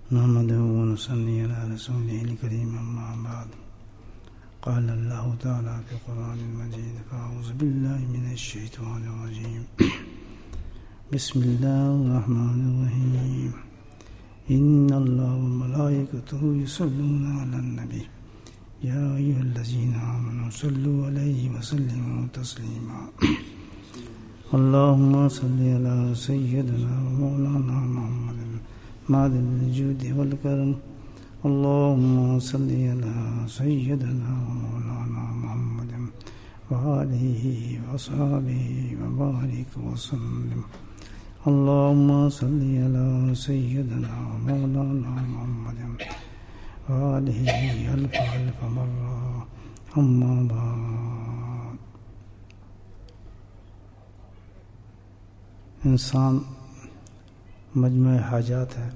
نحمده ونصلي على رسوله الكريم أما بعد قال الله تعالى في القرآن المجيد فأعوذ بالله من الشيطان الرجيم بسم الله الرحمن الرحيم إن الله وملائكته يصلون على النبي يا أيها الذين آمنوا صلوا عليه وسلموا تسليما اللهم صل على سيدنا ومولانا محمد معدن الجود والكرم اللهم صل على سيدنا ومولانا محمد وآله وصحبه وبارك وسلم اللهم صل على سيدنا ومولانا محمد وآله ألف ألف مرة أما بعد. انسان مجمع حاجات ہے،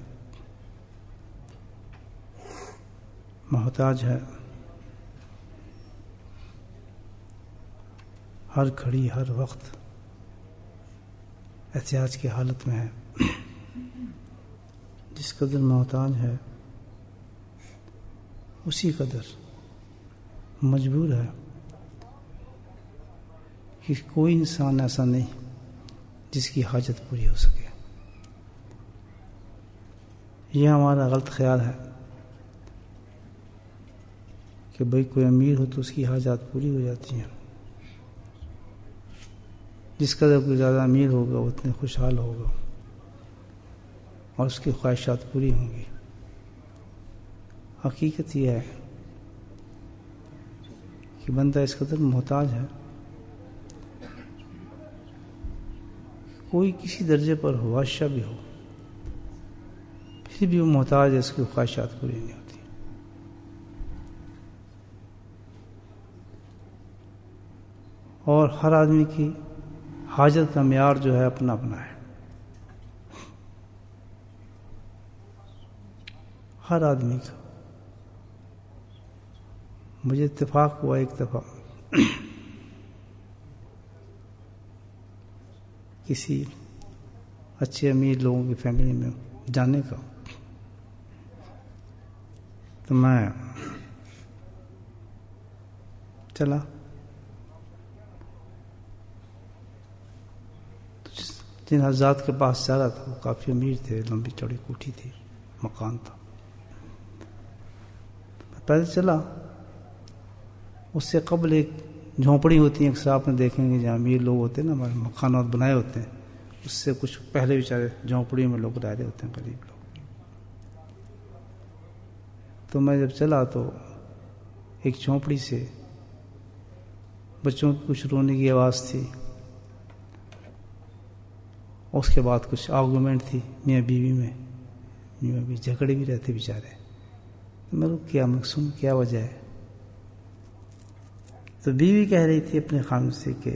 محتاج ہے، ہر گھڑی ہر وقت احتیاج کی حالت میں ہے. جس قدر محتاج ہے اسی قدر مجبور ہے کہ کوئی انسان ایسا نہیں جس کی حاجت پوری ہو سکے. یہ ہمارا غلط خیال ہے کہ بھئی کوئی امیر ہو تو اس کی حاجات پوری ہو جاتی ہیں. جس قدر کوئی زیادہ امیر ہوگا وہ اتنے خوشحال ہوگا اور اس کی خواہشات پوری ہوں گی. حقیقت یہ ہے کہ بندہ اس قدر محتاج ہے، کوئی کسی درجے پر ہو، بادشاہ بھی ہو، پھر بھی وہ محتاج ہے، اس کی خواہشات پوری نہیں ہوتی. اور ہر آدمی کی حاجت کا معیار جو ہے اپنا اپنا ہے. ہر آدمی کا. مجھے اتفاق ہوا ایک دفعہ کسی اچھے امیر لوگوں کی فیملی میں جانے کا، تو میں چلا. جن حضرات کے پاس جا رہا تھا وہ کافی امیر تھے، لمبی چوڑی کوٹھی تھی، مکان تھا. میں پیدل چلا. اس سے قبل ایک جھونپڑی ہوتی ہیں، اکثر آپ نے دیکھیں گے جہاں امیر لوگ ہوتے ہیں نا، ہمارے مکانات بنائے ہوتے ہیں، اس سے کچھ پہلے بیچارے جھونپڑی میں لوگ رہ رہے ہوتے ہیں، غریب لوگ. تو میں جب چلا تو ایک جھونپڑی سے بچوں کی کچھ رونے کی آواز تھی. اس کے بعد کچھ آرگومنٹ تھی میاں بیوی میں، میاں بیوی جھگڑے بھی رہتے بیچارے. میں رک کیا مقصود کیا وجہ ہے؟ تو بیوی کہہ رہی تھی اپنے خاوند سے کہ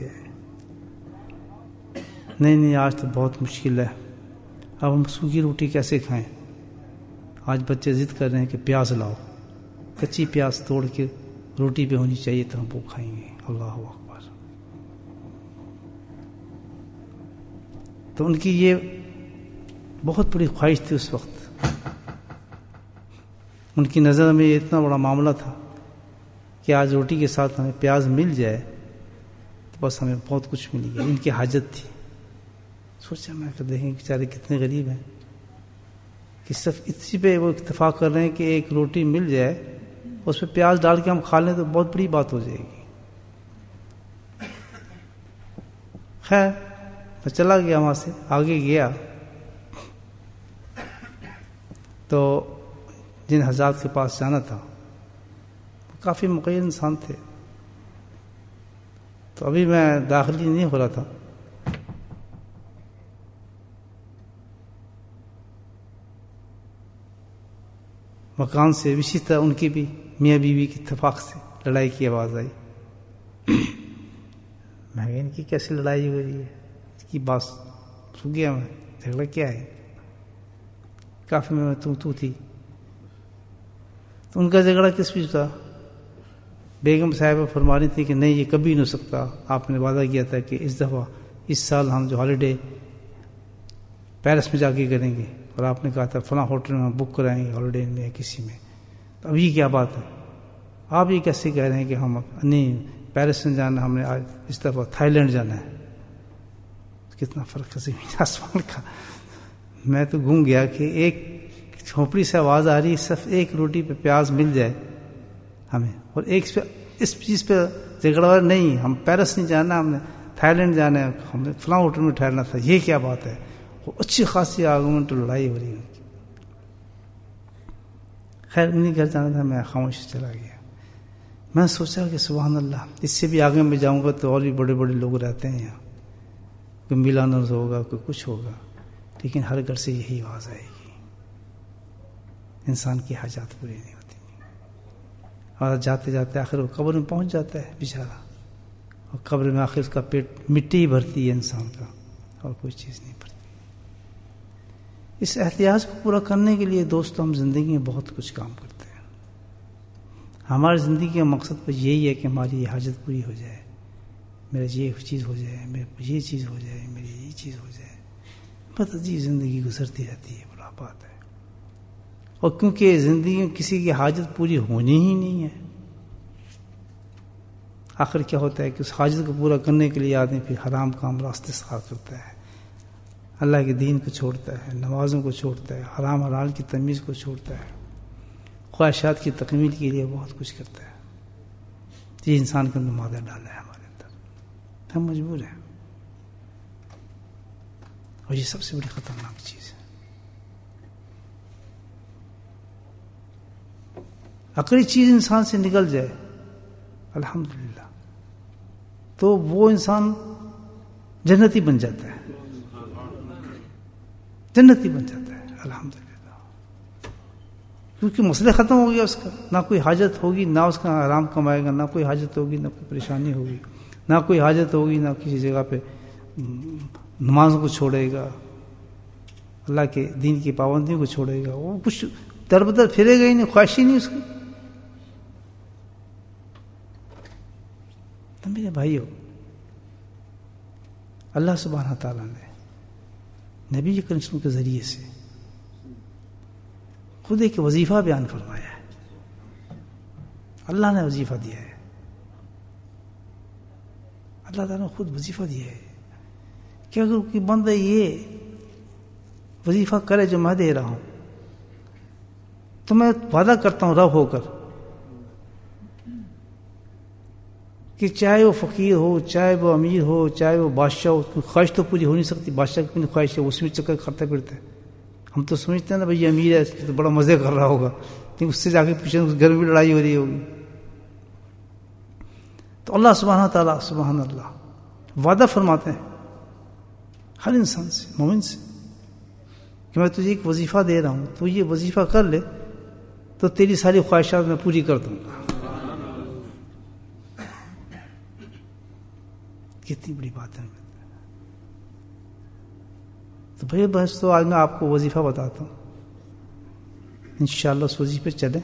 نہیں آج تو بہت مشکل ہے، اب ہم سوکھی روٹی کیسے کھائیں؟ آج بچے ضد کر رہے ہیں کہ پیاز لاؤ، کچی پیاز توڑ کے روٹی پہ ہونی چاہیے تو ہم وہ کھائیں گے. اللہ اکبر. تو ان کی یہ بہت بڑی خواہش تھی اس وقت. ان کی نظر میں یہ اتنا بڑا معاملہ تھا کہ آج روٹی کے ساتھ ہمیں پیاز مل جائے تو بس ہمیں بہت کچھ مل گیا. ان کی حاجت تھی. سوچا میں کہ دیکھیں بیچارے کتنے غریب ہیں کہ صرف اسی پہ وہ اتفاق کر رہے ہیں کہ ایک روٹی مل جائے، اس پہ پیاز ڈال کے ہم کھا لیں تو بہت بڑی بات ہو جائے گی. خیر میں چلا گیا، وہاں سے آگے گیا تو جن حضرات کے پاس جانا تھا وہ کافی مقیم انسان تھے. تو ابھی میں داخل ہی نہیں ہو رہا تھا، مکان سے اسی طرح ان کی بھی میاں بیوی کی اتفاق سے لڑائی کی آواز آئی. میں ان کی کیسی لڑائی ہو رہی ہے؟ اس کی بات سن گیا میں. جھگڑا کیا ہے؟ کافی میں تو تھی. تو ان کا جھگڑا کس پیچھے تھا؟ بیگم صاحبہ فرما رہی تھی کہ نہیں یہ کبھی نہیں ہو سکتا، آپ نے وعدہ کیا تھا کہ اس دفعہ اس سال ہم جو ہالیڈے پیرس میں جا کے کریں گے. اور آپ نے کہا تھا فلاں ہوٹل میں بک کرائیں گے ہالیڈے میں یا کسی میں، تو اب یہ کیا بات ہے؟ آپ یہ کیسے کہہ رہے ہیں کہ ہم نہیں پیرس میں جانا، ہم نے آج اس طرف تھائی لینڈ جانا ہے؟ کتنا فرق ہے زمین آسمان کا. میں تو گھوم گیا کہ ایک جھونپڑی سے آواز آ رہی، صرف ایک روٹی پہ پیاز مل جائے ہمیں، اور ایک پہ اس چیز پہ جھگڑا نہیں، ہم پیرس نہیں جانا، ہم نے تھائی لینڈ جانا ہے، ہم نے فلاں ہوٹل میں ٹھہرنا تھا. یہ کیا بات ہے؟ وہ اچھی خاصی آرگومنٹ لڑائی ہو رہی ہے. خیر انہیں گھر جانا تھا، میں خاموش چلا گیا. میں سوچا کہ سبحان اللہ، اس سے بھی آگے میں جاؤں گا تو اور بھی بڑے بڑے لوگ رہتے ہیں یہاں، کوئی میلانرز ہوگا، کوئی کچھ ہوگا، لیکن ہر گھر سے یہی آواز آئے گی، انسان کی حاجات پوری نہیں ہوتی. اور جاتے جاتے آخر وہ قبر میں پہنچ جاتا ہے بیچارہ، اور قبر میں آخر اس کا پیٹ مٹی ہی بھرتی ہے انسان کا، اور کوئی چیز نہیں بھرتی. اس احتیاج کو پورا کرنے کے لیے دوستو ہم زندگی میں بہت کچھ کام کرتے ہیں. ہماری زندگی کا مقصد تو یہی ہے کہ ہماری یہ حاجت پوری ہو جائے، میرا یہ چیز ہو جائے، میرے یہ چیز ہو جائے، میری یہ چیز ہو جائے. بس عجیب زندگی گزرتی رہتی ہے، بڑا بات ہے. اور کیونکہ زندگی میں کسی کی حاجت پوری ہونی ہی نہیں ہے، آخر کیا ہوتا ہے کہ اس حاجت کو پورا کرنے کے لیے آدمی پھر حرام کام راستے اختیار کرتا ہے، اللہ کے دین کو چھوڑتا ہے، نمازوں کو چھوڑتا ہے، حرام حلال کی تمیز کو چھوڑتا ہے، خواہشات کی تکمیل کے لیے بہت کچھ کرتا ہے. یہ انسان کے اندر مادہ ڈالا ہے ہمارے اندر، ہم مجبور ہیں، اور یہ سب سے بڑی خطرناک چیز ہے. اگر یہ چیز انسان سے نکل جائے الحمدللہ تو وہ انسان جنتی بن جاتا ہے، جنتی بن جاتا ہے الحمدللہ، کیونکہ مسئلہ ختم ہو گیا اس کا. نہ کوئی حاجت ہوگی، نہ اس کا حرام کمائے گا، نہ کوئی حاجت ہوگی، نہ کوئی پریشانی ہوگی، نہ کوئی حاجت ہوگی، نہ کسی جگہ پہ نمازوں کو چھوڑے گا، اللہ کے دین کی پابندیوں کو چھوڑے گا، وہ کچھ در بدر پھرے گا ہی نہیں، خواہش ہی نہیں اس کی. تو میرے بھائیو، اللہ سبحانہ تعالیٰ نے نبی کریم صلی اللہ علیہ وسلم کے ذریعے سے خود ایک وظیفہ بیان فرمایا ہے. اللہ نے وظیفہ دیا ہے، اللہ تعالیٰ نے خود وظیفہ دیا ہے کہ اگر کوئی بندہ یہ وظیفہ کرے جو میں دے رہا ہوں تو میں وعدہ کرتا ہوں رب ہو کر کہ چاہے وہ فقیر ہو، چاہے وہ امیر ہو، چاہے وہ بادشاہ ہو، کوئی خواہش تو پوری ہو نہیں سکتی. بادشاہ کی اپنی خواہش ہے، اس میں چکر کرتے پھرتے ہیں. ہم تو سمجھتے ہیں نا بھائی یہ امیر ہے، اس تو بڑا مزے کر رہا ہوگا، لیکن اس سے جا کے پیچھے اس گھر میں لڑائی ہو رہی ہوگی. تو اللہ سبحانہ تعالیٰ سبحان اللہ وعدہ فرماتے ہیں ہر انسان سے، مومن سے، کہ میں تجھے ایک وظیفہ دے رہا ہوں، تو یہ وظیفہ کر لے تو تیری ساری خواہشات میں پوری کر دوں گا. کتنی بڑی بات ہے. تو بھائی بس تو آج میں آپ کو وظیفہ بتاتا ہوں، انشاءاللہ اس وظیفے چلیں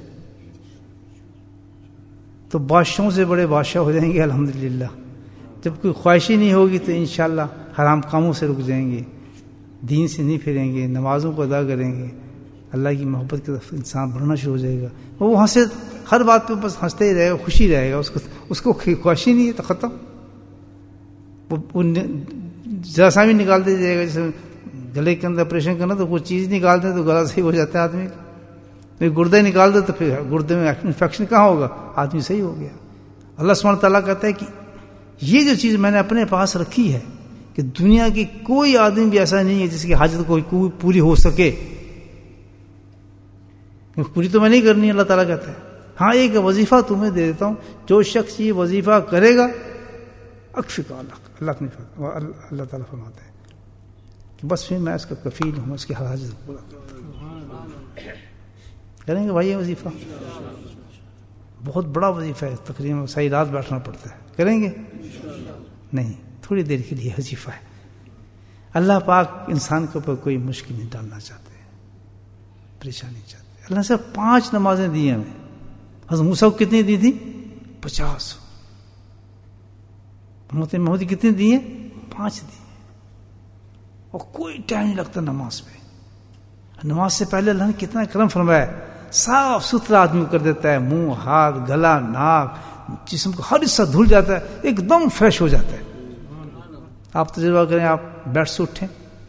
تو بادشاہوں سے بڑے بادشاہ ہو جائیں گے الحمدللہ. جب کوئی خواہش ہی نہیں ہوگی تو انشاءاللہ حرام کاموں سے رک جائیں گے، دین سے نہیں پھریں گے، نمازوں کو ادا کریں گے، اللہ کی محبت کی طرف انسان بڑھنا شروع ہو جائے گا. وہ وہاں سے ہر بات پہ بس ہنستے ہی رہے گا، خوشی رہے گا، اس کو خواہش ہی نہیں ہے تو ختم. وہ ذرا سا بھی نکال دیا جائے گا، جیسے گلے کے اندر آپریشن کرنا تو کوئی چیز نکال دیں تو گلا صحیح ہو جاتا ہے آدمی کا. گردے نکال دے تو پھر گردے میں انفیکشن کہاں ہوگا، آدمی صحیح ہو گیا. اللہ سبحانہ تعالیٰ کہتا ہے کہ یہ جو چیز میں نے اپنے پاس رکھی ہے کہ دنیا کی کوئی آدمی بھی ایسا نہیں ہے جس کی حاجت کوئی پوری ہو سکے. پوری تو میں نہیں کرنی، اللہ تعالیٰ کہتا ہے. ہاں ایک وظیفہ تمہیں دے دیتا ہوں، جو شخص یہ وظیفہ کرے گا اکفی کا اللہ تعالیٰ فرماتا ہے کہ بس پھر میں اس کا کفیل ہوں، اس کی ہر حاجت پورا کریں گے. بھائی یہ وظیفہ بہت بڑا وظیفہ ہے، تقریباً صحیح رات بیٹھنا پڑتا ہے. کریں گے؟ نہیں، تھوڑی دیر کے لیے وظیفہ ہے. اللہ پاک انسان کے اوپر کوئی مشکل نہیں ڈالنا چاہتے، پریشانی چاہتے. اللہ نے صرف 5 نمازیں دی ہمیں. حضرت موسیٰ کو کتنی دی تھی؟ 50. محمد کتنی دی ہیں؟ 5 دی. اور کوئی ٹائم نہیں لگتا نماز پہ. نماز سے پہلے اللہ نے کتنا کرم فرمایا، صاف ستھرا آدمی کر دیتا ہے، منہ، ہاتھ، گلا، ناک، جسم کو ہر حصہ دھل جاتا ہے، ایک دم فریش ہو جاتا ہے۔ آپ تجربہ کریں، آپ بیٹھ سے اٹھیں،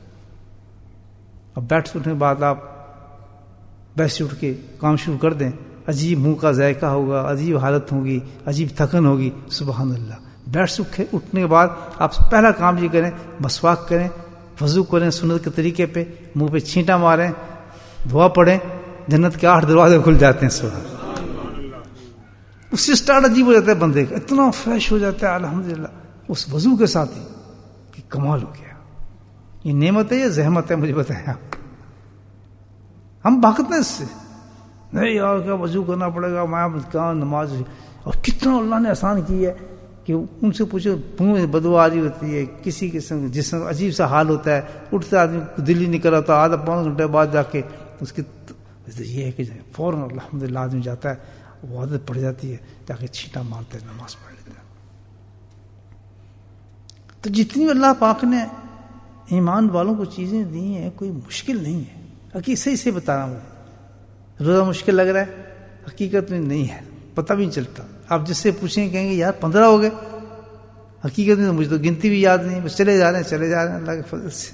اب بیٹھ سے اٹھنے کے بعد آپ بیٹھ سے اٹھ کے کام شروع کر دیں، عجیب منہ کا ذائقہ ہوگا، عجیب حالت ہوگی، عجیب تھکن ہوگی، سبحان اللہ۔ بیٹھ سے اٹھنے کے بعد آپ پہلا کام یہ کریں، مسواک کریں، وضو کریں سنت کے طریقے پہ، منہ پہ چھینٹا ماریں، دعا پڑھیں، جنت کے 8 دروازے کھل جاتے ہیں۔ سبحان اللہ۔ اس سے سٹارٹ عجیب ہو جاتا ہے بندے کا، اتنا فریش ہو جاتا ہے الحمدللہ اس وضو کے ساتھ ہی کہ کمال ہو گیا۔ یہ نعمت ہے یا زحمت ہے مجھے بتائیں آپ؟ ہم بھاگتے ہیں اس سے، نہیں یار کیا وضو کرنا پڑے گا، میں کہاں نماز، اور کتنا اللہ نے آسان کی ہے کہ ان سے پوچھو منہ میں بدبو آ رہی ہوتی ہے، کسی قسم جسم عجیب سا حال ہوتا ہے، اٹھتے آدمی دل ہی نہیں کر رہا ہوتا، آدھا پونے گھنٹے بعد جا کے اس کی یہ ہے کہ فوراً الحمدللہ آدمی جاتا ہے، وہ عادت پڑ جاتی ہے، جا کے چھینٹا مارتا ہے، نماز پڑھ لیتا ہے۔ تو جتنی اللہ پاک نے ایمان والوں کو چیزیں دی ہیں کوئی مشکل نہیں ہے، حقیقت صحیح سے بتا رہا ہوں، روزہ مشکل لگ رہا ہے، حقیقت میں نہیں ہے، پتہ بھی نہیں چلتا۔ آپ جس سے پوچھیں کہیں گے یار 15 ہو گئے، حقیقت میں مجھے تو گنتی بھی یاد نہیں، بس چلے جا رہے ہیں اللہ کے فضل سے۔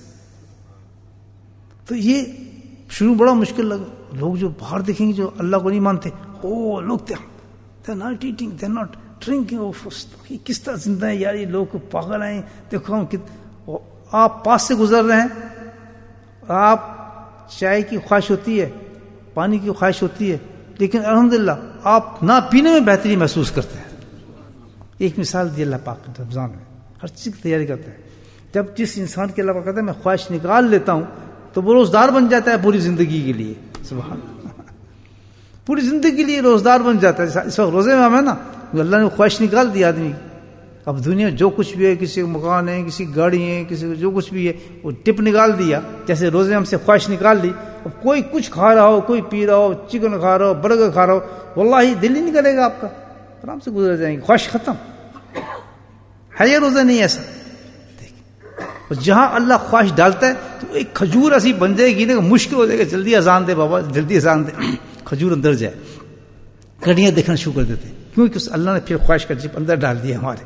تو یہ شروع بڑا مشکل لگا، لوگ جو باہر دیکھیں گے جو اللہ کو نہیں مانتے، او لوگ they're not eating, they're not drinking، یہ کس طرح زندہ ہے یار، یہ لوگ پاگل ہیں، دیکھو ہم آپ پاس سے گزر رہے ہیں، آپ چائے کی خواہش ہوتی ہے، پانی کی خواہش ہوتی ہے، لیکن الحمدللہ آپ نہ پینے میں بہتری محسوس کرتے ہیں۔ ایک مثال دی اللہ پاک نے رمضان میں، ہر چیز کی تیاری کرتے ہیں۔ جب جس انسان کے اللہ پاک کہتا ہے میں خواہش نکال لیتا ہوں تو وہ روزدار بن جاتا ہے پوری زندگی کے لیے، سبحان اللہ، پوری زندگی کے لیے روزدار بن جاتا ہے۔ اس وقت روزے میں ہم ہے نا، اللہ نے خواہش نکال دی آدمی، اب دنیا جو کچھ بھی ہے، کسی کو مکان ہے، کسی کی گاڑی ہے، کسی کو جو کچھ بھی ہے، وہ ٹپ نکال دیا، جیسے روزے ہم سے خواہش نکال دی۔ اب کوئی کچھ کھا رہا ہو، کوئی پی رہا ہو، چکن کھا رہا ہو، برگر کھا رہا ہو، واللہ دل ہی نہیں کرے گا آپ کا، آرام سے گزر جائیں گے، خواہش ختم ہے۔ یہ روزہ نہیں ایسا، جہاں اللہ خواہش ڈالتا ہے تو ایک کھجور ایسی بن جائے گی نا، مشکل ہو جائے گا، جلدی اذان دے بابا، جلدی اذان دے، کھجور اندر جائے، گھڑیاں دیکھنا شروع کر دیتے، کیونکہ اللہ نے پھر خواہش کا جب اندر ڈال دیا ہمارے۔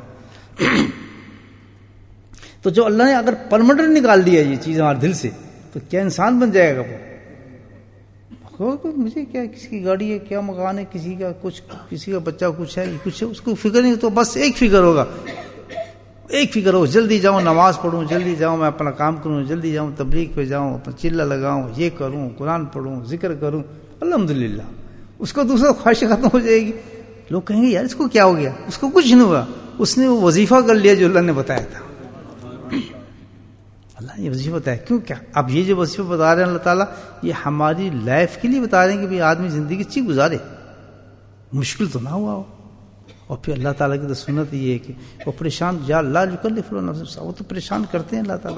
تو جو اللہ نے اگر پرماننٹ نکال دیا یہ چیز ہمارے دل سے، تو کیا انسان بن جائے گا وہ؟ مجھے کیا کسی کی گاڑی ہے، کیا مکان ہے، کسی کا کچھ، کسی کا بچہ کچھ ہے، کچھ ہے، اس کو فکر نہیں، تو بس ایک فکر ہوگا، ایک فکر ہو، جلدی جاؤں نماز پڑھوں، جلدی جاؤں میں اپنا کام کروں، جلدی جاؤں تبلیغ پہ جاؤں، اپنا چلہ لگاؤں، یہ کروں، قرآن پڑھوں، ذکر کروں، الحمدللہ۔ اس کو دوسرا خواہش ختم ہو جائے گی، لوگ کہیں گے یار اس کو کیا ہو گیا، اس کو کچھ نہیں ہوا، اس نے وہ وظیفہ کر لیا جو اللہ نے بتایا تھا۔ اللہ نے وظیفہ بتایا، کیوں کیا؟ اب یہ جو وظیفہ بتا رہے ہیں اللہ تعالیٰ، یہ ہماری لائف کے لیے بتا رہے ہیں کہ بھئی آدمی زندگی اچھی گزارے، مشکل تو نہ ہوا ہو۔ اور پھر اللہ تعالیٰ کی تو سنت یہ ہے کہ وہ پریشان، یا لا یکلف اللہ نفسا، وہ تو پریشان کرتے ہیں اللہ تعالیٰ،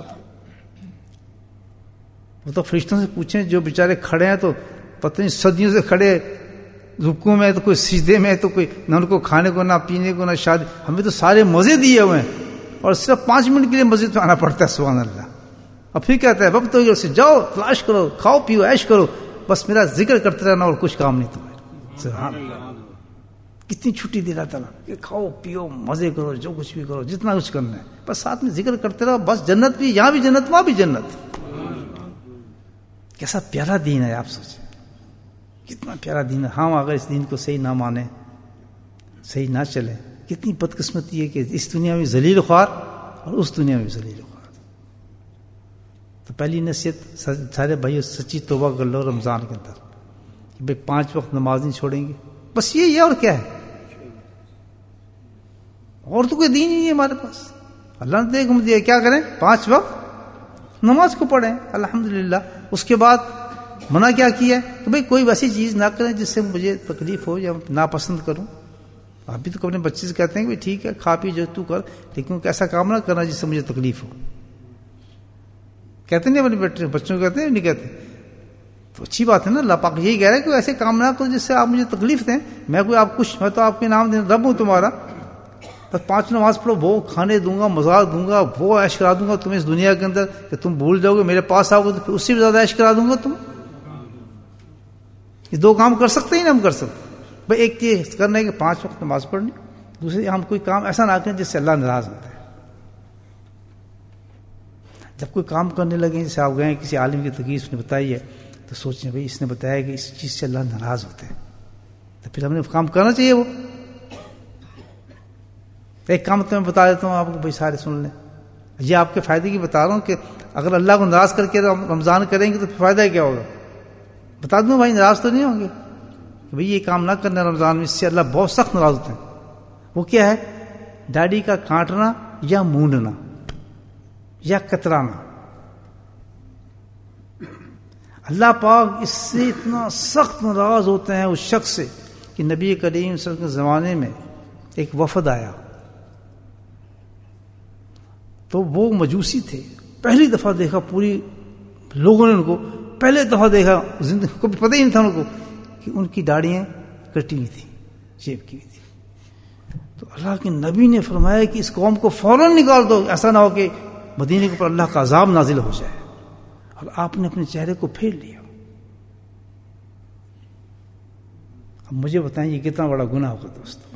وہ تو فرشتوں سے پوچھیں جو بیچارے کھڑے ہیں تو پتہ نہیں صدیوں سے کھڑے، رکوع میں تو کوئی سجدے میں، تو کوئی نہ ان کو کھانے کو، نہ پینے کو، نہ شادی، ہمیں تو سارے مزے دیے ہوئے ہیں، اور صرف 5 منٹ کے لیے مسجد میں آنا پڑتا ہے، سبحان اللہ۔ اور پھر کہتا ہے وقت ہو سے جاؤ تلاش کرو، کھاؤ پیو عیش کرو، بس میرا ذکر کرتے رہنا اور کچھ کام نہیں تمہیں، سبحان اللہ۔ کتنی چھٹی دے رہا تعالیٰ کہ کھاؤ پیو مزے کرو، جو کچھ بھی کرو، جتنا کچھ کرنا ہے، بس ساتھ میں ذکر کرتے رہو، بس جنت بھی، یہاں بھی جنت، وہاں بھی جنت۔ کیسا پیارا دین ہے، آپ سوچیں کتنا پیارا دین ہے۔ ہم اگر اس دین کو صحیح نہ مانیں، صحیح نہ چلیں، کتنی بدقسمتی ہے کہ اس دنیا میں ذلیل خوار اور اس دنیا میں بھی ذلیل خوار۔ تو پہلی نصیحت سارے بھائیو، سچی توبہ کر لو رمضان کے اندر، کہ بھائی 5 وقت نماز نہیں چھوڑیں گے، بس یہ ہے، اور کیا ہے، اور تو کوئی دین ہی نہیں ہے ہمارے پاس۔ اللہ نے دیکھ ہم دیا کیا کریں، 5 وقت نماز کو پڑھیں الحمدللہ۔ اس کے بعد منع کیا ہے کہ بھئی کوئی ویسی چیز نہ کریں جس سے مجھے تکلیف ہو یا ناپسند کروں۔ آپ بھی تو اپنے بچے سے کہتے ہیں کہ ٹھیک ہے کھا پی جو تو کر، لیکن ایسا کام نہ کرنا جس سے مجھے تکلیف ہو، کہتے نہیں اپنے بچوں کو، کہتے ہیں نہیں کہتے، تو اچھی بات ہے نا۔ اللہ پاک یہی کہہ رہا ہے کہ ایسے کام نہ کرو جس سے آپ مجھے تکلیف دیں، میں کوئی آپ کچھ، میں تو آپ کے نام رب ہوں تمہارا، بس 5 نماز پڑھو، وہ کھانے دوں گا، مزاج دوں گا، وہ عیش کرا دوں گا تمہیں اس دنیا کے اندر کہ تم بھول جاؤ گے، میرے پاس آؤ گے تو پھر اس سے بھی زیادہ عیش کرا دوں گا تم، یہ دو کام کر سکتے ہی نا ہم کر سکتے بھائی. ایک چیز کرنا ہے کہ 5 وقت نماز پڑھنی, دوسری ہم کوئی کام ایسا نہ کریں جس سے اللہ ناراض ہوتا ہے. جب کوئی کام کرنے لگے, جیسے آپ گئے کسی عالم کی تقریر اس نے بتائی ہے تو سوچیں بھائی اس نے بتایا کہ اس چیز سے اللہ ناراض ہوتے ہیں, تو پھر ہم نے کام کرنا چاہیے. وہ ایک کام تو میں بتا دیتا ہوں آپ کو, بھائی سارے سن لیں. یہ آپ کے فائدے کی بتا رہا ہوں کہ اگر اللہ کو ناراض کر کے رمضان کریں گے تو پھر فائدہ کیا ہوگا. بتا دوں بھائی ناراض تو نہیں ہوں گے کہ بھائی یہ کام نہ کرنا رمضان میں, اس سے اللہ بہت سخت ناراض ہوتے ہیں. وہ کیا ہے؟ داڑھی کا کاٹنا یا مونڈنا یا کترانا. اللہ پاک اس سے اتنا سخت ناراض ہوتے ہیں اس شخص سے کہ نبی کریم صلی اللہ علیہ وسلم کے زمانے میں ایک وفد آیا تو وہ مجوسی تھے. پہلی دفعہ دیکھا پوری لوگوں نے ان کو, پہلے دفعہ دیکھا زندگی کو پتہ ہی نہیں تھا ان کو کہ ان کی داڑھیاں کٹی ہوئی تھیں, شیپ کی ہوئی تھی. تو اللہ کے نبی نے فرمایا کہ اس قوم کو فوراً نکال دو, ایسا نہ ہو کہ مدینے کے اوپر اللہ کا عذاب نازل ہو جائے. اور آپ نے اپنے چہرے کو پھیر لیا. اب مجھے بتائیں یہ کتنا بڑا گناہ ہوگا دوستوں.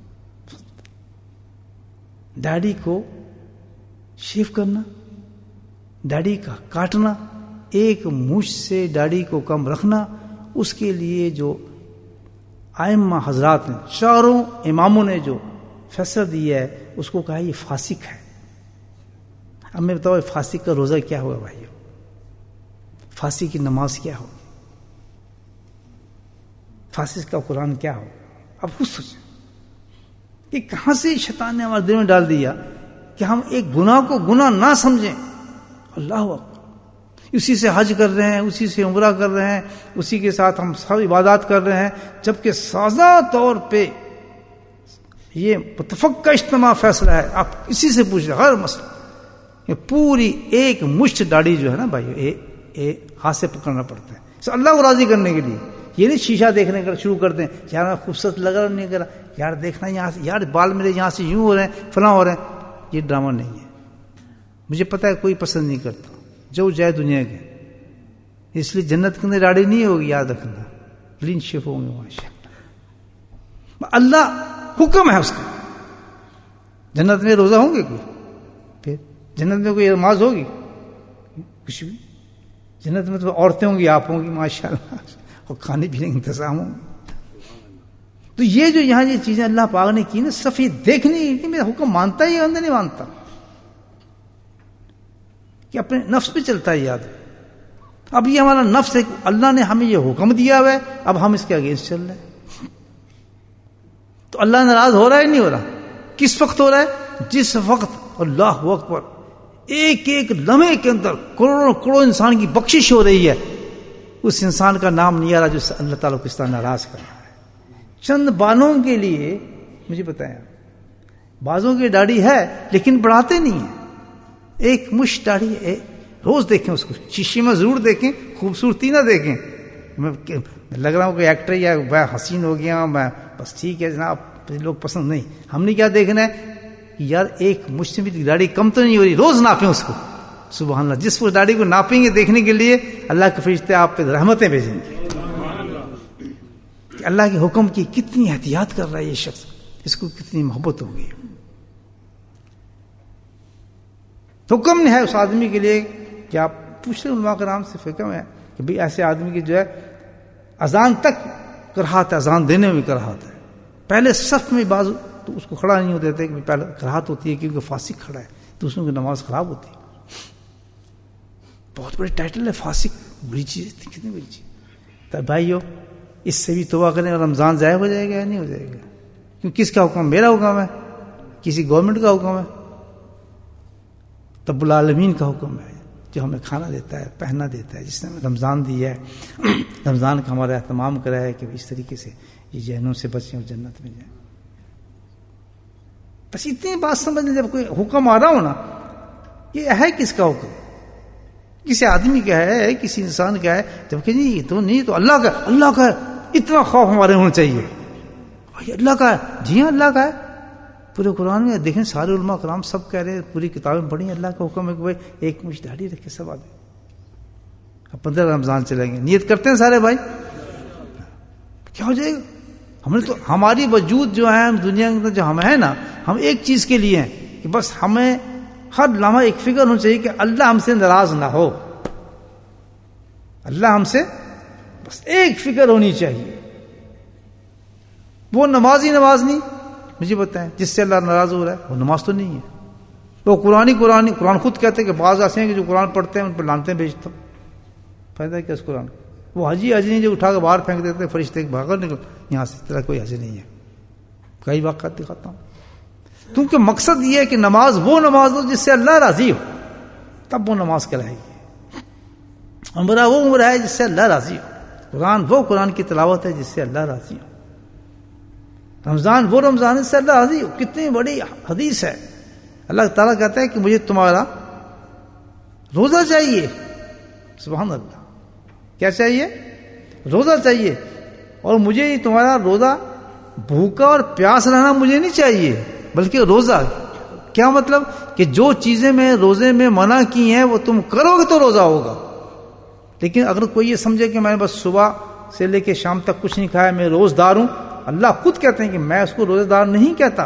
داڑھی کو شیو کرنا, داڑھی کا کاٹنا, ایک مچھ سے داڑھی کو کم رکھنا, اس کے لیے جو ائمہ حضرات نے, چاروں اماموں نے جو فیصلہ دیا ہے اس کو کہا یہ فاسق ہے. اب میں بتاؤ فاسق کا روزہ کیا ہوگا بھائیو, فاسق کی نماز کیا ہوگی, فاسق کا قرآن کیا ہوگا. اب خود سوچیں کہ کہاں سے شیطان نے ہمارے دل میں ڈال دیا کہ ہم ایک گناہ کو گناہ نہ سمجھیں. اللہ اکبر, اسی سے حج کر رہے ہیں, اسی سے عمرہ کر رہے ہیں, اسی کے ساتھ ہم سب عبادات کر رہے ہیں, جبکہ سازا طور پہ یہ متفق کا اجتماع فیصلہ ہے. آپ اسی سے پوچھ رہے ہر مسئلہ, یہ پوری ایک مشت داڑھی جو ہے نا بھائی ہاتھ سے پکڑنا پڑتا ہے اللہ کو راضی کرنے کے لیے. یہ نہیں شیشہ دیکھنے کا شروع کر دیں, یار میں خوبصورت لگ رہا نہیں کرا, یار دیکھنا یہاں سے, یار بال میرے یہاں سے یوں ہو رہے ہیں, فلاں ہو رہے ہیں. یہ ڈرامہ نہیں ہے. مجھے پتا ہے کوئی پسند نہیں کرتا جو جائے دنیا کے, اس لیے جنت کے اندر داڑھی نہیں ہوگی, یاد رکھنا, کلین شیف ہوں گے ماشاء اللہ. اللہ حکم ہے اس کا. جنت میں روزہ ہوں گے کوئی, پھر جنت میں کوئی نماز ہوگی, کچھ بھی. جنت میں تو عورتیں ہوں گی, آپ ہوں گی ماشاء اللہ, اور کھانے پینے کا انتظام ہوں گے. تو یہ جو یہاں یہ چیزیں اللہ پاک نے کی نا, سفید دیکھنی کہ میرا حکم مانتا ہے یا اندر نہیں مانتا, کہ اپنے نفس پہ چلتا ہے. یاد اب یہ ہمارا نفس ہے, اللہ نے ہمیں یہ حکم دیا ہوا ہے, اب ہم اس کے اگینسٹ چل رہے ہیں. تو اللہ ناراض ہو رہا ہے نہیں ہو رہا؟ کس وقت ہو رہا ہے؟ جس وقت اللہ اکبر ایک ایک لمحے کے اندر کروڑوں کروڑوں انسان کی بخشش ہو رہی ہے, اس انسان کا نام نہیں آ رہا جو اللہ تعالیٰ کو اس طرح ناراض کر رہا ہے. چند بالوں کے لیے مجھے بتائیں, بازوں کی داڑھی ہے لیکن بڑھاتے نہیں ہیں. ایک مشت داڑھی ہے, روز دیکھیں اس کو, شیشے میں ضرور دیکھیں, خوبصورتی نہ دیکھیں. میں لگ رہا ہوں کہ ایکٹر یا میں حسین ہو گیا, میں بس ٹھیک ہے جناب, لوگ پسند نہیں. ہم نے کیا دیکھنا ہے کہ یار ایک مشت میں داڑھی کم تو نہیں ہو رہی, روز ناپیں اس کو. سبحان اللہ, جس اس داڑھی کو ناپیں گے دیکھنے کے لیے اللہ کے فرشتے آپ پہ رحمتیں بھیجیں گے کہ اللہ کے حکم کی کتنی احتیاط کر رہا ہے یہ شخص, اس کو کتنی محبت ہوگی. حکم ہے اس آدمی کے لیے کہ آپ پوچھ رہے علماء کرام سے فکر ہے کہ بھئی ایسے آدمی کی جو ہے اذان تک کراہت ہے, اذان دینے میں کراہت ہے. پہلے صف میں بعض تو اس کو کھڑا نہیں ہوتے تھے کہ پہلے کراہت ہوتی ہے کیونکہ فاسق کھڑا ہے, دوسروں کی نماز خراب ہوتی ہے. بہت بڑی ٹائٹل ہے فاسق, بڑی چیز, کتنی بڑی چیز. تو بھائیو اس سے بھی توبہ کریں اور رمضان ضائع ہو جائے گا یا نہیں ہو جائے گا؟ کیوں کس کا حکم؟ میرا حکم ہے, کسی گورنمنٹ کا حکم ہے؟ رب العالمین کا حکم ہے جو ہمیں کھانا دیتا ہے, پہننا دیتا ہے, جس نے ہمیں رمضان دیا ہے, رمضان کا ہمارا اہتمام کرا ہے کہ اس طریقے سے یہ جہنم سے بچیں اور جنت میں جائیں. بس اتنی بات سمجھ لیں, جب کوئی حکم آ رہا ہو نا, یہ ہے کس کا حکم؟ کسی آدمی کا ہے, کسی انسان کا ہے, جبکہ نہیں تو نہیں تو اللہ کا, اللہ کا ہے. اتنا خوف ہمارے ہونا چاہیے, اللہ کا ہے. جی ہاں اللہ کا ہے. پورے قرآن میں دیکھیں سارے علماء کرام سب کہہ رہے ہیں, پوری کتابیں پڑھی, اللہ کا حکم ہے کہ بھائی ایک مچھ داڑھی رکھے سب آدمی. اب 15 رمضان چلیں گے, نیت کرتے ہیں سارے بھائی, کیا ہو جائے گا؟ ہم نے تو ہماری وجود جو ہے دنیا کے اندر جو ہم ہیں نا، ہم ایک چیز کے لیے ہیں کہ بس ہمیں ہر لمحہ ایک فکر ہونی چاہیے کہ اللہ ہم سے ناراض نہ ہو. اللہ ہم سے بس ایک فکر ہونی چاہیے. وہ نماز نہیں، مجھے بتائیں جس سے اللہ ناراض ہو رہا ہے وہ نماز تو نہیں ہے. وہ قرآن خود کہتے ہیں کہ بعض ایسے ہیں کہ جو قرآن پڑھتے ہیں ان پر لانتے بیچتا ہوں. فائدہ کیا اس قرآن؟ وہ حجی نہیں جو اٹھا کے باہر پھینک دیتے ہیں فرشتے بھاگر نکل یہاں سے، طرح کوئی حج نہیں ہے. کئی واقعات دکھاتا ہوں. کیونکہ مقصد یہ ہے کہ نماز وہ نماز ہو جس سے اللہ راضی ہو، تب وہ نماز کہلائے گی. عمرہ وہ عمرہ ہے جس سے اللہ راضی ہو. قرآن کی تلاوت ہے جس سے اللہ راضی ہو. رمضان وہ رمضان ہے جس سے اللہ راضی ہو. کتنی بڑی حدیث ہے. اللہ تعالیٰ کہتا ہے کہ مجھے تمہارا روزہ چاہیے. سبحان اللہ. کیا چاہیے؟ روزہ چاہیے. اور مجھے تمہارا روزہ بھوکا اور پیاس رہنا مجھے نہیں چاہیے، بلکہ روزہ. کیا مطلب؟ کہ جو چیزیں میں روزے میں منع کی ہیں وہ تم کرو گے تو روزہ ہوگا. لیکن اگر کوئی یہ سمجھے کہ میں نے بس صبح سے لے کے شام تک کچھ نہیں کھایا، میں روزہ دار ہوں، اللہ خود کہتے ہیں کہ میں اس کو روزہ دار نہیں کہتا.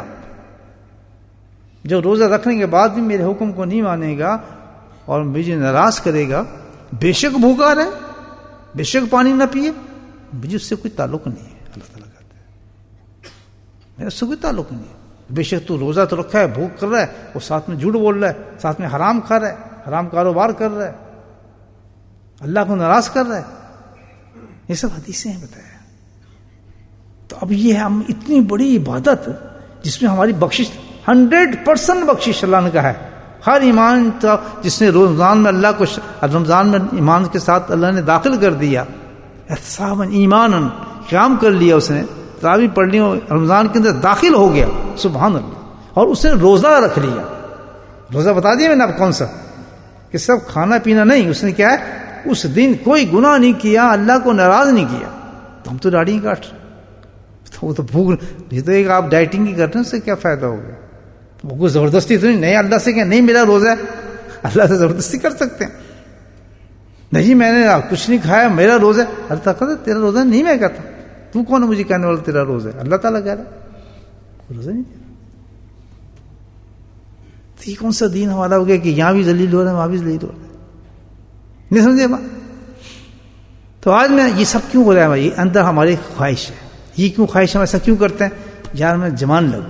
جو روزہ رکھنے کے بعد بھی میرے حکم کو نہیں مانے گا اور مجھے ناراض کرے گا، بے شک بھوکا رہے، بے شک پانی نہ پیے، مجھے اس سے کوئی تعلق نہیں ہے. اللہ تعالیٰ کہتے ہیں میرا اس سے کوئی تعلق نہیں ہے. بے شک تو روزہ تو رکھا ہے، بھوک کر رہا ہے، وہ ساتھ میں جھوٹ بول رہا ہے، ساتھ میں حرام کھا رہا ہے، حرام کاروبار کر رہا ہے، اللہ کو ناراض کر رہا ہے. یہ سب حدیثیں ہیں بتایا. تو اب یہ ہم اتنی بڑی عبادت جس میں ہماری بخشش 100% بخشش اللہ نے کہا ہے. ہر ایمان جس نے رمضان میں اللہ کو رمضان میں ایمان کے ساتھ اللہ نے داخل کر دیا، احتسابا ایمانا، قیام کر لیا، اس نے تراویح پڑھ لی، رمضان کے اندر داخل ہو گیا. سبحان اللہ. اور اس نے روزہ رکھ لیا. روزہ بتا دیا میں نے آپ کون سا، کہ سب کھانا پینا نہیں. اس نے کیا ہے، اس دن کوئی گناہ نہیں کیا، اللہ کو ناراض نہیں کیا. تو ہم تو داڑھی کاٹ رہے، وہ تو بھوک. یہ تو ایک آپ ڈائٹنگ کی کرتے ہیں، اس سے کیا فائدہ ہو گیا؟ وہ کوئی زبردستی تو نہیں اللہ سے کہ نہیں میرا روزہ ہے. اللہ سے زبردستی کر سکتے ہیں؟ نہیں میں نے کچھ نہیں کھایا میرا روزہ ہے. اللہ تعالیٰ کہتا تیرا روزہ نہیں. میں کہتا تو کون ہے مجھے کہنے والا تیرا روزہ ہے؟ اللہ تعالیٰ کہہ رہا روزہ نہیں. تو یہ کون سا دین ہمارا ہو گیا کہ یہاں بھی ذلیل ہو رہے ہیں وہاں بھی ذلیل ہو رہے ہیں؟ نہیں سمجھے بات؟ تو آج میں یہ سب کیوں ہو رہا ہے بھائی؟ اندر ہماری خواہش ہے. یہ کیوں خواہش ہم ایسا کیوں کرتے ہیں؟ یار میں جوان لگوں،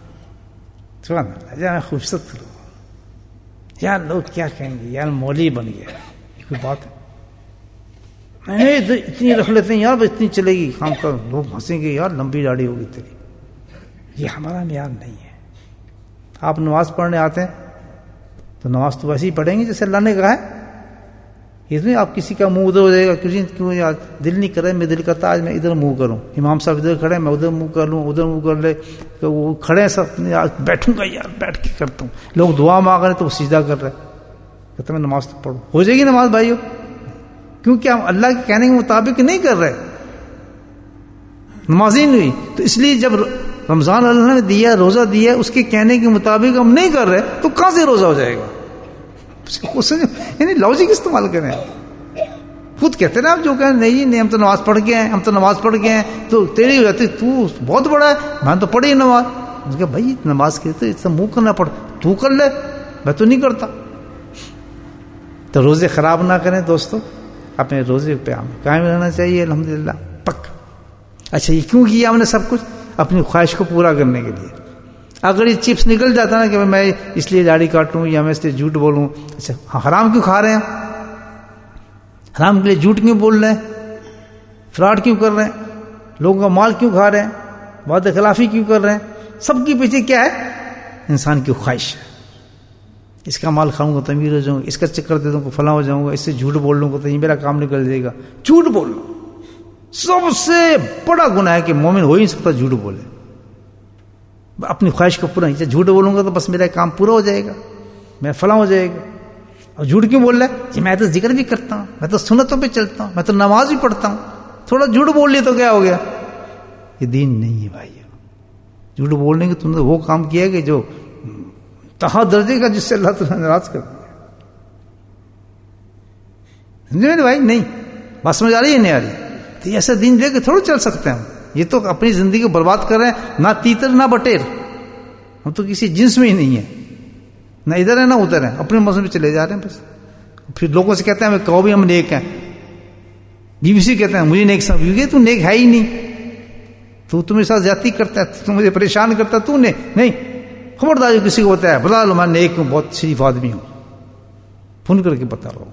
یار میں خوبصورت لگوں، یار لوگ کیا کہیں گے، یار مولوی بن گیا. یہ کوئی بات ہے؟ اتنی رکھ لیتے ہیں یار، بس اتنی چلے گی کام کر، لوگ ہنسیں گے یار لمبی داڑھی ہوگی تیری. یہ ہمارا معیار نہیں ہے. آپ نماز پڑھنے آتے ہیں تو نماز تو ویسے ہی پڑھیں گے جیسے اللہ نے کہا ہے. یہ نہیں آپ کسی کا منہ ادھر ہو جائے گا، کیوں یار دل نہیں کرے، میں دل کرتا آج میں ادھر منہ کروں، امام صاحب ادھر کھڑے میں ادھر منہ کر لوں، ادھر منہ کر لے تو وہ کھڑے ہیں سب، بیٹھوں گا یار بیٹھ کے کرتا ہوں. لوگ دعا مانگ رہے تو وہ سجدہ کر رہے، کہتا میں نماز تو پڑھوں. ہو جائے گی نماز بھائیو؟ کیونکہ ہم اللہ کے کہنے کے مطابق نہیں کر رہے، نماز ہی نہیں ہوئی. تو اس لیے جب رمضان اللہ نے دیا، روزہ دیا، اس کے کہنے کے مطابق ہم نہیں کر رہے تو کہاں سے روزہ ہو جائے گا؟ یعنی لاجک استعمال کریں. خود کہتے ہیں آپ جو کہیں نہیں ہم تو نماز پڑھ گئے ہیں، ہم تو نماز پڑھ گئے ہیں، تو تیری رہتی تو بہت بڑا ہے، میں تو پڑھی نماز. کہ بھائی نماز کے تو منہ کرنا پڑ، تو کر لے، میں تو نہیں کرتا. تو روزے خراب نہ کریں دوستو، اپنے روزے پہ قائم رہنا چاہیے. الحمدللہ پک. اچھا یہ کیوں کیا ہم نے سب کچھ؟ اپنی خواہش کو پورا کرنے کے لیے. اگر یہ چپس نکل جاتا نا کہ میں اس لیے داڑھی کاٹوں یا میں اس لیے جھوٹ بولوں، اچھا حرام کیوں کھا رہے ہیں؟ حرام کے لیے جھوٹ کیوں بول رہے ہیں؟ فراڈ کیوں کر رہے ہیں؟ لوگوں کا مال کیوں کھا رہے ہیں؟ وعدہ خلافی کیوں کر رہے ہیں؟ سب کے پیچھے کیا ہے؟ انسان کی خواہش ہے. اس کا مال کھاؤں گا تو امیر ہو جاؤں گا، اس کا چکر دے دوں گا فلاں ہو جاؤں گا، اس سے جھوٹ بول لوں گا تو یہ میرا کام نکل جائے گا. جھوٹ بولنا سب سے بڑا گناہ ہے کہ مومن ہو ہی نہیں سکتا جھوٹ بولے. اپنی خواہش کو پورا جھوٹ بولوں گا تو بس میرا کام پورا ہو جائے گا، میں فلاں ہو جائے گا. اور جھوٹ کیوں بول رہا ہے؟ جی میں تو ذکر بھی کرتا ہوں، میں تو سنتوں پہ چلتا ہوں، میں تو نماز بھی پڑھتا ہوں، تھوڑا جھوٹ بول لیا تو کیا ہو گیا؟ یہ دین نہیں ہے بھائی. جھوٹ بولنے کے تم نے وہ کام کیا کہ جو تہا درجے کا، جس سے اللہ تعالیٰ ناراض کر دیا. سمجھے میرے بھائی؟ نہیں بات سمجھ آ رہی ہے نہیں آ رہی؟ تو ایسا دین لے کے تھوڑا چل سکتے ہیں ہم. یہ تو اپنی زندگی کو برباد کر رہے ہیں, نہ تیتر نہ بٹیر, ہم تو کسی جنس میں ہی نہیں ہیں, نہ ادھر ہے نہ ادھر ہے, اپنے موسم میں چلے جا رہے ہیں بس. پھر لوگوں سے کہتے ہیں ہمیں کہو بھی ہم نیک ہیں, بیوی سے کہتے ہیں مجھے نیک سمجھ, بیوی تو نیک ہے ہی نہیں, تو تمہارے ساتھ زیادتی کرتا ہے, تو مجھے پریشان کرتا ہے, تو نہیں خبردار جو کسی کو بتایا بتا لو میں نیک ہوں, بہت شریف آدمی ہوں, فون کر کے بتا رہا ہوں.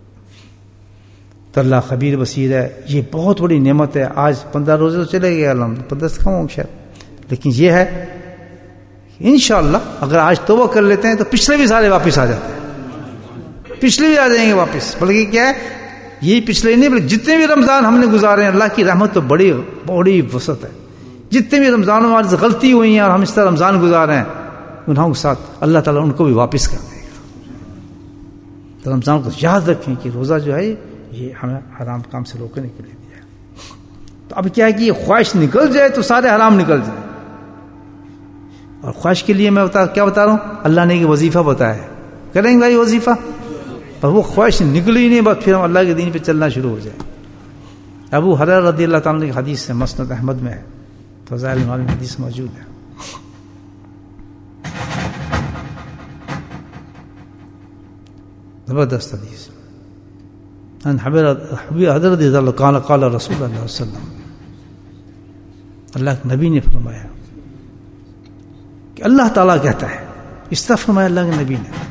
تو اللہ خبیر بصیر ہے, یہ بہت بڑی نعمت ہے. آج 15 روزے تو چلے گئے الحمد, 15 سے کم ہوں شاید, لیکن یہ ہے انشاءاللہ اگر آج توبہ کر لیتے ہیں تو پچھلے بھی سارے واپس آ جاتے ہیں, پچھلے بھی آ جائیں گے واپس. بلکہ کیا ہے, یہی پچھلے نہیں بلکہ جتنے بھی رمضان ہم نے گزارے ہیں, اللہ کی رحمت تو بڑی وسعت ہے. جتنے بھی رمضان ہمارے سے غلطی ہوئی ہیں اور ہم اس طرح رمضان گزارے ہیں گناہوں کے ساتھ, اللہ تعالیٰ ان کو بھی واپس کر دے گا. تو رمضان کو یاد رکھیں کہ روزہ جو ہے یہ ہمیں حرام کام سے روکنے کے لیے دیا ہے. تو اب کیا ہے کہ یہ خواہش نکل جائے تو سارے حرام نکل جائیں. اور خواہش کے لیے میں کیا بتا رہا ہوں, اللہ نے ایک وظیفہ بتایا ہے, کریں گے بھائی وظیفہ, پر وہ خواہش نکلی نہیں, بس پھر ہم اللہ کے دین پہ چلنا شروع ہو جائے. ابو ہریرہ رضی اللہ تعالیٰ کی حدیث ہے, مسند احمد میں ہے, فضائل المعانی میں حدیث موجود ہے. زبردست حدیث. حضرت رضی اللہ قال قال رسول اللہ صلی اللہ علیہ وسلم, اللہ کے نبی نے فرمایا کہ اللہ تعالیٰ کہتا ہے, اس طرح فرمایا اللہ کے نبی نے,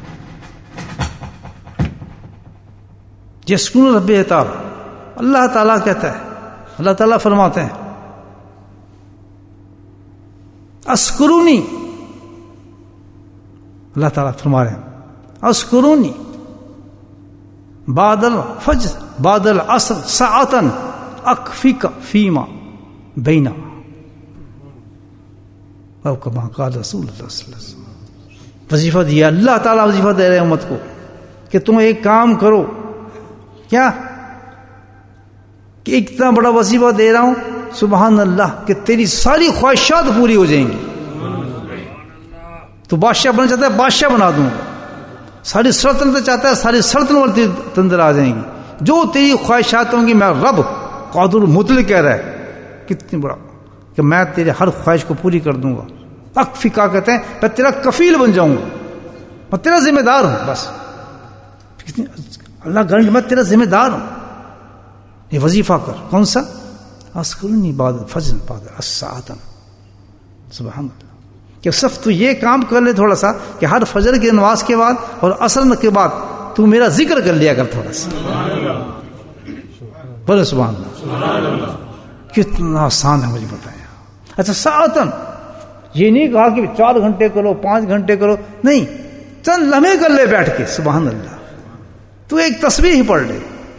یسکن رب تعالی, اللہ تعالیٰ کہتا ہے, اللہ تعالیٰ فرماتے ہیں اسکرونی, اللہ تعالیٰ فرما رہے ہیں اسکرونی بعد الفجر بعد العصر ساعتاً اکفک فیما بینا, او کما قال رسول اللہ صلی اللہ علیہ وسلم. وظیفہ دیا اللہ تعالیٰ, وظیفہ دے رہے ہیں امت کو کہ تم ایک کام کرو. کیا کہ اتنا بڑا وظیفہ دے رہا ہوں, سبحان اللہ, کہ تیری ساری خواہشات پوری ہو جائیں گی. تو بادشاہ بننا چاہتا ہے بادشاہ بنا دوں گا, ساری سلطنت چاہتا ہے ساری سلطنت تندر آ جائیں گی. جو تیری خواہشات ہوں گی میں رب قادر مطلق کہہ رہا ہے کتنی بڑا, کہ میں تیرے ہر خواہش کو پوری کر دوں گا. اکفکا کہتے ہیں میں تیرا کفیل بن جاؤں گا, میں تیرا ذمہ دار ہوں. بس کتنی اللہ گارنٹی, میں تیرا ذمہ دار ہوں. یہ وظیفہ کر, کون سا, اسکرونی بعد فجر بعد الساعتن, سبحان اللہ, کہ صرف تو یہ کام کر لے تھوڑا سا کہ ہر فجر کی نماز کے بعد اور عصر کے بعد تو میرا ذکر کر لیا کر تھوڑا سا. بولے سبحان اللہ, کتنا آسان ہے مجھے بتایا. اچھا ساعتن, یہ نہیں کہا کہ 4 گھنٹے کرو 5 گھنٹے کرو, نہیں, چند لمحے کر لے بیٹھ کے. سبحان اللہ, تو ایک تسبیح ہی پڑھ لے,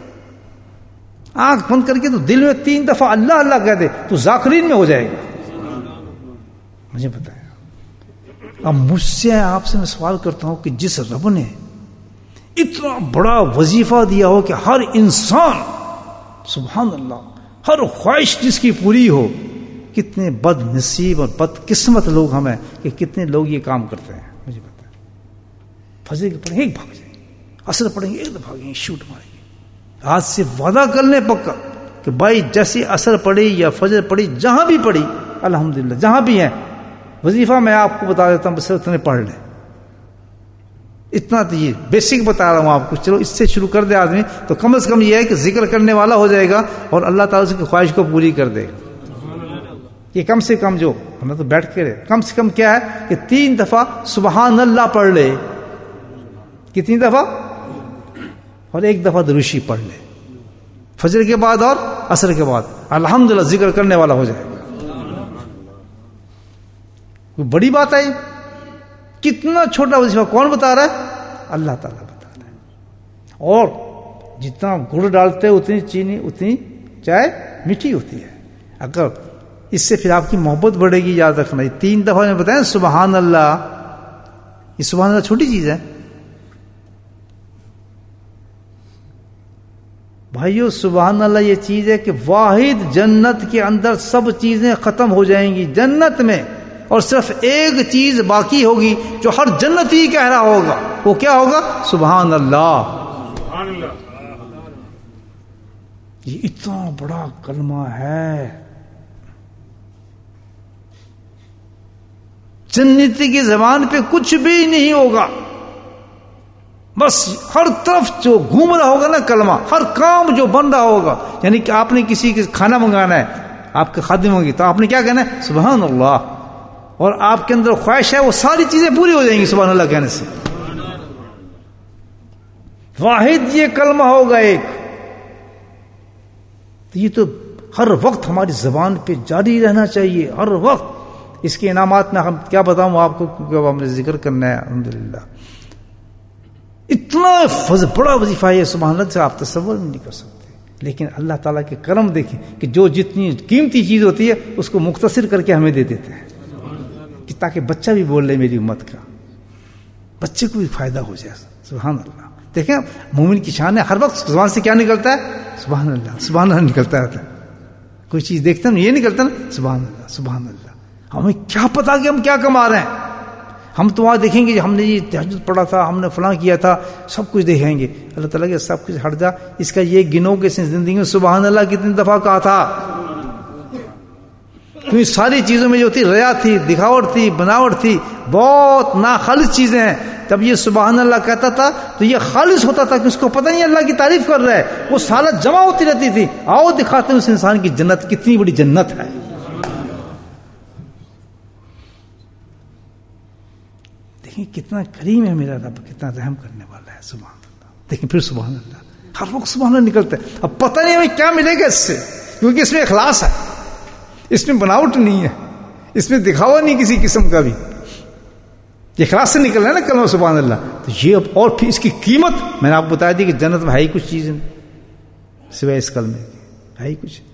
آنکھ بند کر کے تو دل میں 3 دفعہ اللہ اللہ کہہ دے, تو ذاکرین میں ہو جائے گا. مجھے بتایا. اب مجھ سے آپ سے میں سوال کرتا ہوں کہ جس رب نے اتنا بڑا وظیفہ دیا ہو کہ ہر انسان, سبحان اللہ, ہر خواہش جس کی پوری ہو, کتنے بد نصیب اور بد قسمت لوگ ہم ہیں کہ کتنے لوگ یہ کام کرتے ہیں. مجھے پتا ہے, فجر کے پڑھیں ایک بھاگ جائیں گے, عصر پڑھیں گے ایک بھاگیں گے, شوٹ ماریں گے. آج سے وعدہ کر لیں پکا کہ بھائی جیسے عصر پڑھی یا فجر پڑھی, جہاں بھی پڑھی, الحمدللہ جہاں بھی ہیں, وظیفہ میں آپ کو بتا دیتا ہوں, بس اتنے پڑھ لیں. اتنا تو یہ بیسک بتا رہا ہوں آپ کو, چلو اس سے شروع کر دے آدمی تو کم از کم یہ ہے کہ ذکر کرنے والا ہو جائے گا اور اللہ تعالیٰ اس کی خواہش کو پوری کر دے گا. یہ کم سے کم جو ہم تو بیٹھ کے رہے, کم سے کم کیا ہے کہ 3 دفعہ سبحان اللہ پڑھ لے. کتنی دفعہ, اور 1 دفعہ دروشی پڑھ لے فجر کے بعد اور عصر کے بعد, الحمدللہ ذکر کرنے والا ہو جائے گا. کوئی بڑی بات ہے, کتنا چھوٹا وظیفہ کون بتا رہا ہے, اللہ تعالیٰ بتا رہا ہے. اور جتنا گڑ ڈالتے اتنی چینی اتنی چائے میٹھی ہوتی ہے. اگر اس سے پھر آپ کی محبت بڑھے گی, یاد رکھنا. 3 دفعہ میں بتایا سبحان اللہ, یہ سبحان اللہ چھوٹی چیز ہے بھائیو. سبحان اللہ یہ چیز ہے کہ واحد جنت کے اندر سب چیزیں ختم ہو جائیں گی جنت میں, اور صرف ایک چیز باقی ہوگی جو ہر جنتی کہہ رہا ہوگا. وہ کیا ہوگا, سبحان اللہ. یہ اتنا بڑا کلمہ ہے. جنتی کی زبان پہ کچھ بھی نہیں ہوگا، بس ہر طرف جو گھوم رہا ہوگا نا کلمہ، ہر کام جو بن رہا ہوگا. یعنی کہ آپ نے کسی کے کھانا منگانا ہے، آپ کے خادم ہوگی، تو آپ نے کیا کہنا ہے؟ سبحان اللہ. اور آپ کے اندر خواہش ہے وہ ساری چیزیں پوری ہو جائیں گی سبحان اللہ کہنے سے. واحد یہ کلمہ ہوگا ایک. تو یہ تو ہر وقت ہماری زبان پہ جاری رہنا چاہیے، ہر وقت. اس کے انعامات میں ہم کیا بتاؤں آپ کو، کیونکہ اب ہم نے ذکر کرنا ہے. الحمدللہ اتنا بڑا وظیفہ ہے سبحان اللہ سے آپ تصور نہیں کر سکتے. لیکن اللہ تعالیٰ کے کرم دیکھیں کہ جو جتنی قیمتی چیز ہوتی ہے اس کو مختصر کر کے ہمیں دے دیتے ہیں، کہ تاکہ بچہ بھی بول لے میری امت کا، بچے کو بھی فائدہ ہو جائے. سبحان اللہ. دیکھیں مومن کی شان ہے، ہر وقت زبان سے کیا نکلتا ہے؟ سبحان اللہ سبحان اللہ نکلتا رہتا ہے. کوئی چیز دیکھتے ہیں یہ نکلتا نا سبحان اللہ سبحان اللہ. ہمیں کیا پتا کہ ہم کیا کما رہے ہیں. ہم تو وہاں دیکھیں گے ہم نے یہ تہجد پڑھا تھا، ہم نے فلاں کیا تھا، سب کچھ دیکھیں گے. اللہ تعالیٰ کے سب کچھ ہٹ جا، اس کا یہ گنو کہ زندگی میں سبحان اللہ کتنی دفعہ کہا تھا. کیونکہ ساری چیزوں میں جو تھی ریا تھی، دکھاوٹ تھی، بناوٹ تھی، بہت ناخالص چیزیں ہیں. جب یہ سبحان اللہ کہتا تھا تو یہ خالص ہوتا تھا کہ اس کو پتہ نہیں اللہ کی تعریف کر رہا ہے. وہ سالت جمع ہوتی رہتی تھی. آؤ دکھاتے ہیں اس انسان کی جنت کتنی بڑی جنت ہے. دیکھیں کتنا کریم ہے میرا رب، کتنا رحم کرنے والا ہے. سبحان اللہ. دیکھیں پھر سبحان اللہ ہر وقت سبحان اللہ نکلتا ہے. اب پتہ نہیں ہمیں کیا ملے گا اس سے، کیونکہ اس میں اخلاص ہے، اس میں بناوٹ نہیں ہے، اس میں دکھاوا نہیں کسی قسم کا بھی. اخلاص سے نکل رہا ہے نا کلمہ سبحان اللہ. تو یہ اور پھر اس کی قیمت میں نے آپ کو بتایا دی کہ جنت میں ہے ہی کچھ چیز نہیں سوائے اس کلمے ہے ہی کچھ.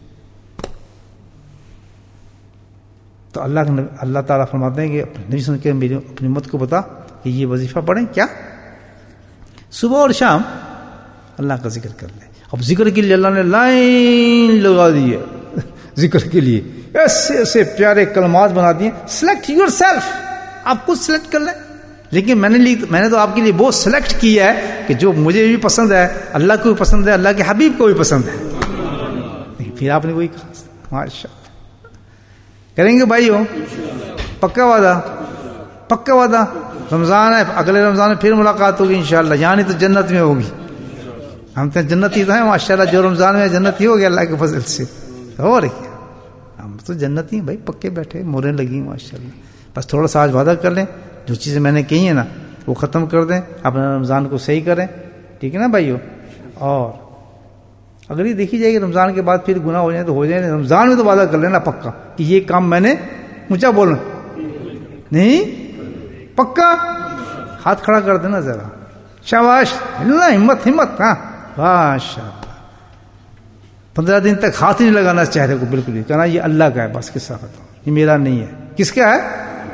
تو اللہ تعالیٰ فرماتے ہیں کہ نبی سن کے میری اپنی امت کو بتا کہ یہ وظیفہ پڑھیں کیا، صبح اور شام اللہ کا ذکر کر لیں. اب ذکر کے لیے اللہ نے لائن لگا دی ہے، ذکر کے لیے ایسے ایسے پیارے کلمات بنا دیے. سلیکٹ یور سیلف، آپ خود سلیکٹ کر لیں. لیکن میں نے تو آپ کے لیے وہ سلیکٹ کیا ہے کہ جو مجھے بھی پسند ہے، اللہ کو بھی پسند ہے، اللہ کے حبیب کو بھی پسند ہے. پھر آپ نے وہی کہا. ماشاء اللہ کریں گے بھائی ہو، پکا وعدہ پکا وعدہ. رمضان ہے، اگلے رمضان میں پھر ملاقات ہوگی انشاءاللہ. یعنی تو جنت میں ہوگی. ہم تو جنتی تو ہیں ماشاءاللہ، جو رمضان میں جنتی ہو گیا اللہ کے فضل سے. اور کیا ہم تو جنتی ہیں بھائی، پکے بیٹھے، موریں لگی ماشاءاللہ. بس تھوڑا سا آج وعدہ کر لیں، جو چیزیں میں نے کہی ہیں نا وہ ختم کر دیں، اپنا رمضان کو صحیح کریں. ٹھیک ہے نا بھائیو. اور اگر یہ دیکھی جائے کہ رمضان کے بعد پھر گناہ ہو جائیں تو ہو جائیں. رمضان میں تو وعدہ کر لینا پکا کہ یہ کام میں نے مجھے بولنا نہیں. پکا ہاتھ کھڑا کر دینا ذرا. شاباش اللہ، ہمت ہمت. ہاں ماشاء اللہ. 15 دن تک ہاتھ نہیں لگانا چہرے کو بالکل بھی، کہنا یہ اللہ کا ہے بس. کس کا ختم، یہ میرا نہیں ہے. کس کا ہے؟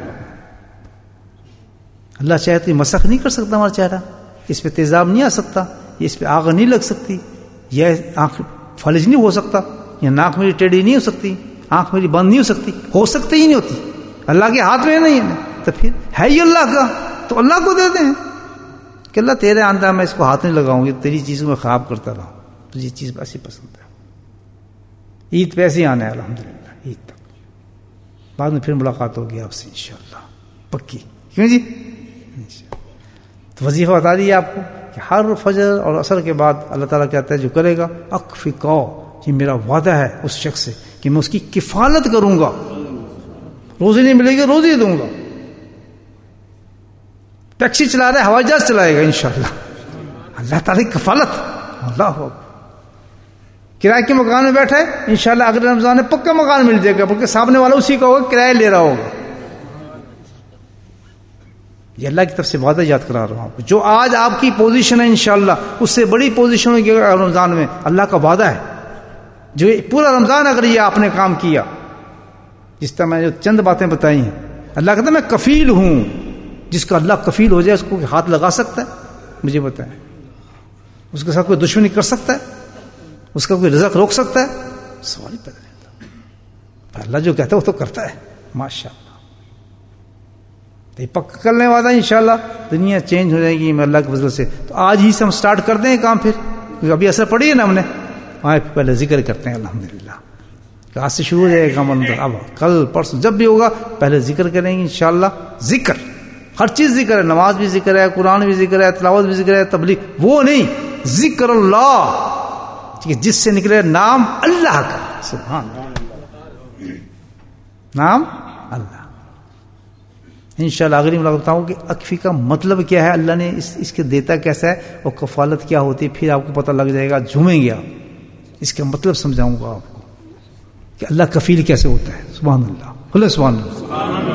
اللہ چاہے تو مسخ نہیں کر سکتا ہمارا چہرہ، اس پہ تیزاب نہیں آ سکتا، اس پہ آگ نہیں لگ سکتی، یہ آنکھ فلج نہیں ہو سکتا، یا ناک میری ٹیڑھی نہیں ہو سکتی، آنکھ میری بند نہیں ہو سکتی، ہو سکتی ہی نہیں ہوتی. اللہ کے ہاتھ میں نہیں ہے. تو پھر ہے ہی اللہ کا، تو اللہ کو دے دیں کہ اللہ تیرے آندہ میں اس کو ہاتھ نہیں لگاؤں گی، تیری چیزوں میں خراب کرتا رہا. تجھے چیز ایسی پسند ہے. عید پہ ایسے ہی آنا ہے الحمدللہ. عید تک بعد میں پھر ملاقات ہوگی آپ سے انشاءاللہ پکی. کیوں جی؟ تو وظیفہ بتا دیے آپ کو کہ ہر فجر اور عصر کے بعد اللہ تعالیٰ کہتا ہے جو کرے گا اکفقا، یہ میرا وعدہ ہے اس شخص سے کہ میں اس کی کفالت کروں گا. روزی نہیں ملے گی، روزی دوں گا. ٹیکسی چلا رہا ہے، ہوائی جہاز چلائے گا انشاءاللہ. اللہ تعالیٰ کی کفالت. اللہ کرائے کے مکان میں بیٹھے انشاءاللہ اگلے رمضان میں پکا مکان مل جائے گا، بلکہ سامنے والا اسی کا ہوگا، کرایہ لے رہا ہوگا. یہ اللہ کی طرف سے وعدہ یاد کرا رہا ہوں آپ کو. جو آج آپ کی پوزیشن ہے انشاءاللہ اس سے بڑی پوزیشن ہوگی رمضان میں. اللہ کا وعدہ ہے. جو پورا رمضان اگر یہ آپ نے کام کیا، جس طرح میں نے جو چند باتیں بتائی ہیں، اللہ کہتا ہے میں کفیل ہوں. جس کا اللہ کفیل ہو جائے اس کو ہاتھ لگا سکتا ہے؟ مجھے بتائیں. اس کے ساتھ کوئی دشمنی کر سکتا ہے؟ اس کا کوئی رزق روک سکتا ہے؟ سوال ہی پیدا نہیں ہوتا. اللہ جو کہتا ہے وہ تو کرتا ہے. ماشاء اللہ. تو یہ پکا کر لیں وعدہ انشاءاللہ دنیا چینج ہو جائے گی میں اللہ کے فضل سے. تو آج ہی سے ہم سٹارٹ کر دیں کام پھر، کیونکہ ابھی اثر پڑی ہے نا ہم نے. آئے پہلے ذکر کرتے ہیں الحمدللہ. آج سے شروع ہو جائے گا منظر. اب کل پرسوں جب بھی ہوگا پہلے ذکر کریں گے انشاءاللہ. ذکر ہر چیز ذکر ہے، نماز بھی ذکر ہے، قرآن بھی ذکر ہے، تلاوت بھی ذکر ہے، تبلیغ وہ نہیں، ذکر اللہ جس سے نکلے نام اللہ کا. سبحان اللہ، نام اللہ. انشاءاللہ اگلی ملاقات بتاؤں کہ اکفی کا مطلب کیا ہے، اللہ نے اس کے دیتا کیسا ہے اور کفالت کیا ہوتی ہے، پھر آپ کو پتہ لگ جائے گا. جھومیں گے آپ، اس کا مطلب سمجھاؤں گا آپ کو کہ اللہ کفیل کیسے ہوتا ہے. سبحان اللہ، سبحان اللہ.